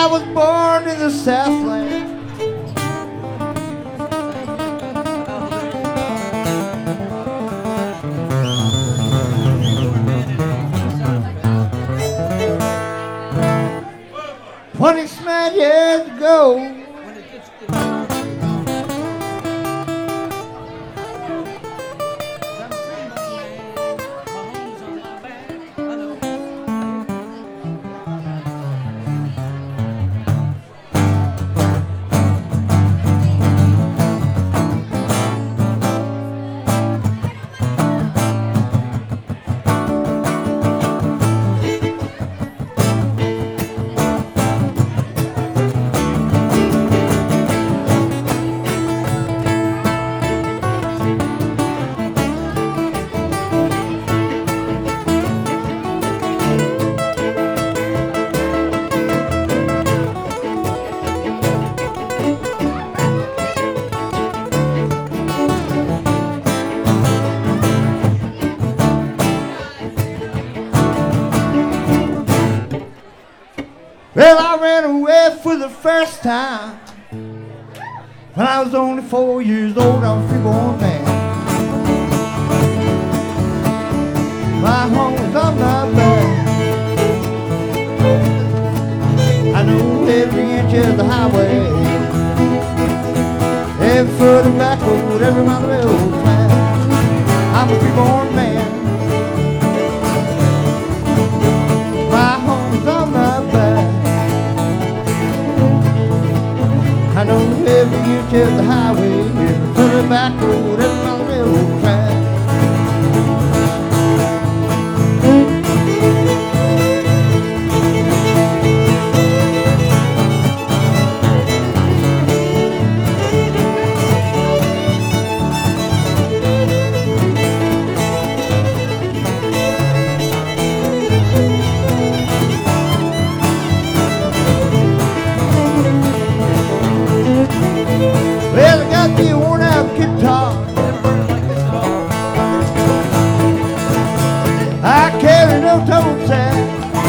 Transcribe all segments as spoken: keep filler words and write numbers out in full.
I was born in the Southland. Twenty smack years ago. Well, I ran away for the first time when I was only four years old. I was a free-born man. My home was on my back. I know every inch of the highway, every foot of back road, every mile of railroad track. I'm a free-born man. My home is on my back. I know every inch of the highway, every foot of back road, every mile of railroad track. Well, I got the worn out guitar. I carry no toe tag.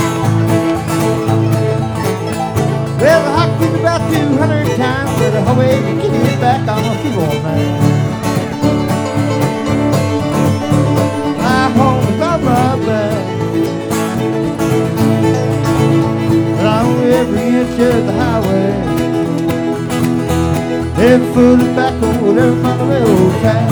Well, I hocked it about two hundred times, but the whole way to get it back, I'm a free-born man. My home is on my back. Along every inch of the highway, every foot of back road, every mile of railroad track.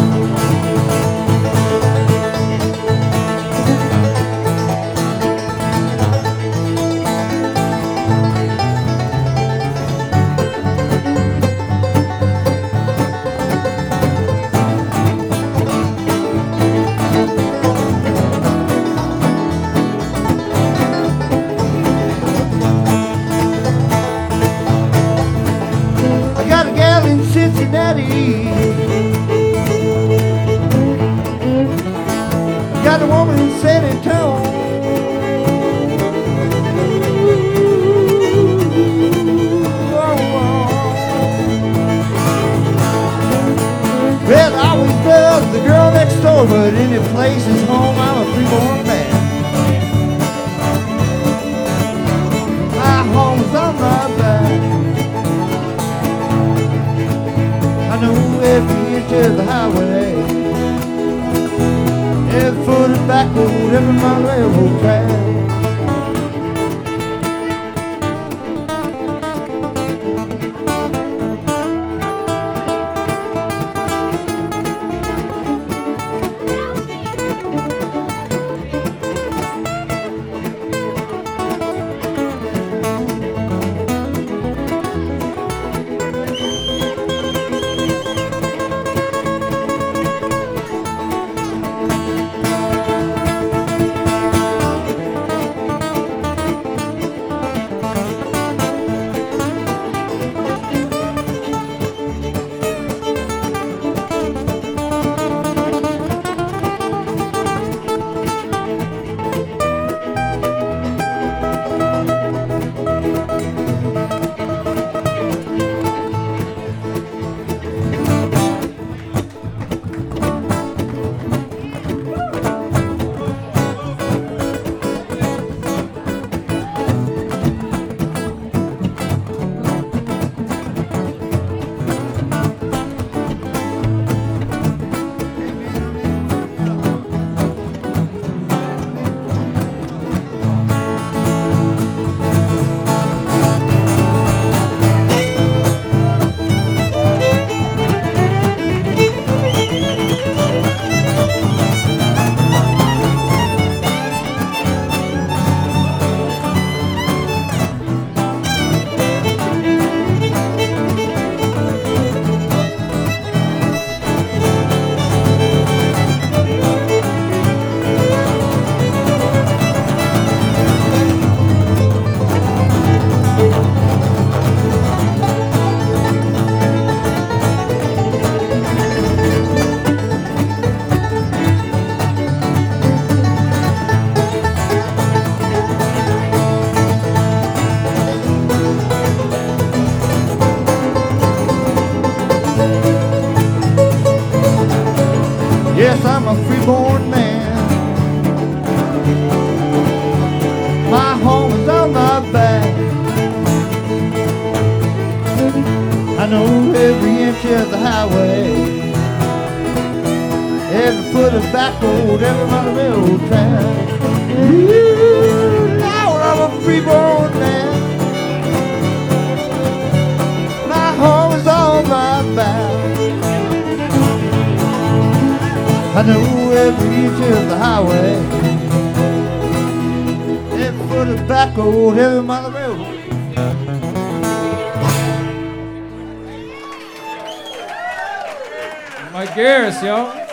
Cincinnati, got a woman in San Antonio. Well, I always loved the girl next door, but any place is home. I'm a free-born man. My home's on my back. I know every inch of the highway, every foot of back road, every mile of railroad track. my back. I know every inch of the highway, every foot of back road, every mile of railroad track. Ooh, Lord, I'm a freeborn man. My home is on my back. I know every inch of the highway, every foot of back road, every mile of railroad. Mike Garris, y'all.